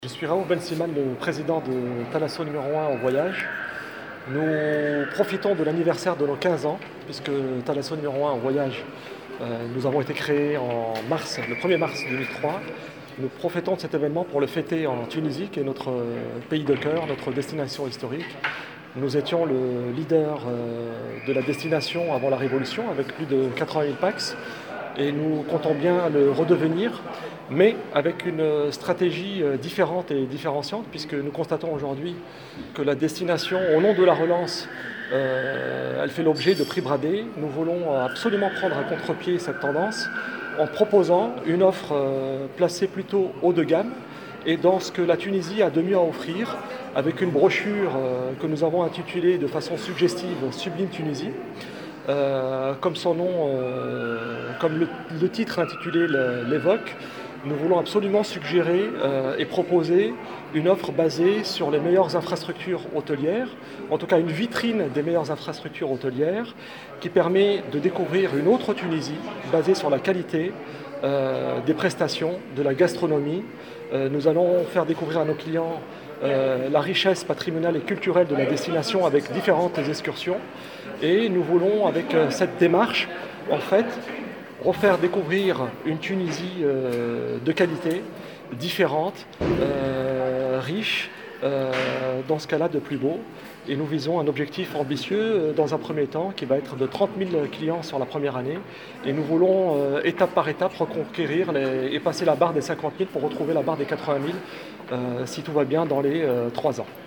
Je suis Raouf Ben Siman, le président de Thalasso numéro 1 en voyage. Nous profitons de l'anniversaire de nos 15 ans, puisque Thalasso numéro 1 en voyage, nous avons été créés en mars, le 1er mars 2003. Nous profitons de cet événement pour le fêter en Tunisie, qui est notre pays de cœur, notre destination historique. Nous étions le leader de la destination avant la Révolution, avec plus de 80 000 pax, et nous comptons bien le redevenir, mais avec une stratégie différente et différenciante, puisque nous constatons aujourd'hui que la destination, au nom de la relance, elle fait l'objet de prix bradés. Nous voulons absolument prendre à contre-pied cette tendance en proposant une offre placée plutôt haut de gamme et dans ce que la Tunisie a de mieux à offrir, avec une brochure que nous avons intitulée de façon suggestive Sublime Tunisie. Comme son nom, comme le titre intitulé l'évoque, nous voulons absolument suggérer et proposer une offre basée sur les meilleures infrastructures hôtelières, en tout cas une vitrine des meilleures infrastructures hôtelières, qui permet de découvrir une autre Tunisie basée sur la qualité des prestations, de la gastronomie. Nous allons faire découvrir à nos clients la richesse patrimoniale et culturelle de la destination avec différentes excursions. Et nous voulons, avec cette démarche, en fait, refaire découvrir une Tunisie de qualité, différente, riche, dans ce cas-là de plus beau. Et nous visons un objectif ambitieux dans un premier temps qui va être de 30 000 clients sur la première année. Et nous voulons étape par étape reconquérir et passer la barre des 50 000 pour retrouver la barre des 80 000 si tout va bien dans les 3 ans.